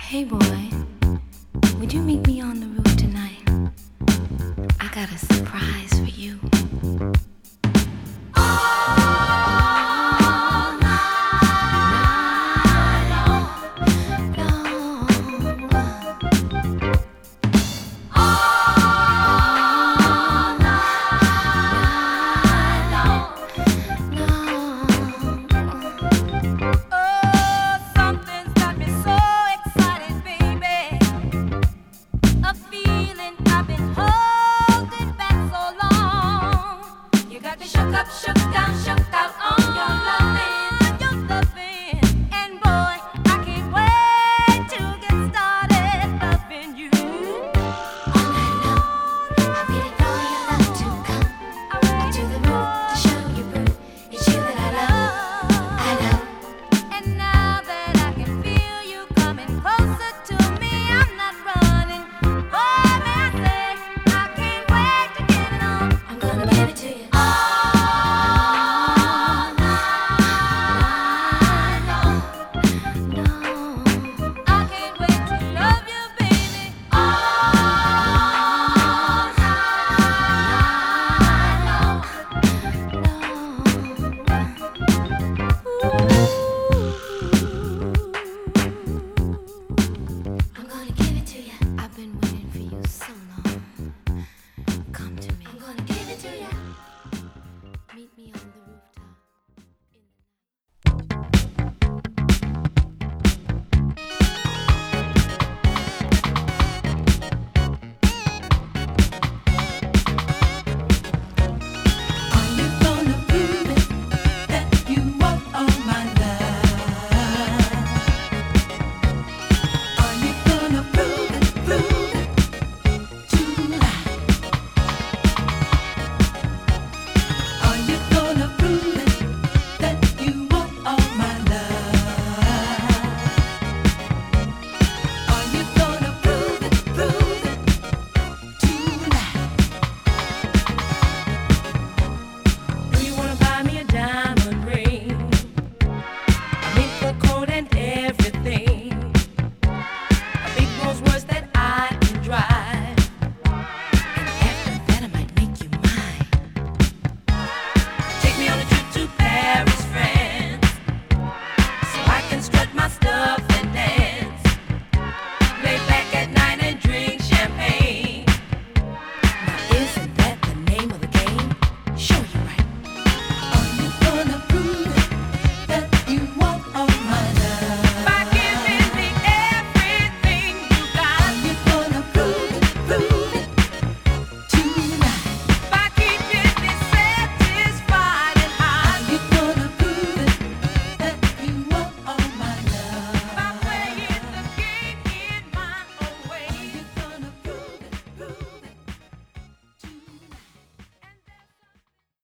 Hey boy, would you meet me on the roof tonight? I got a surprise for you. Shook down, shook out on your loving, and boy, I can't wait to get started loving you. All night long, I'm waiting for your love to come to the roof to show you proof. It's you that I love. And now that I can feel you coming closer to me, I'm not running. Oh, may I say, I can't wait to get it on. I'm gonna give it to you. I've been waiting for you so long. Come to me. I'm gonna give it to you. Meet me on the roof.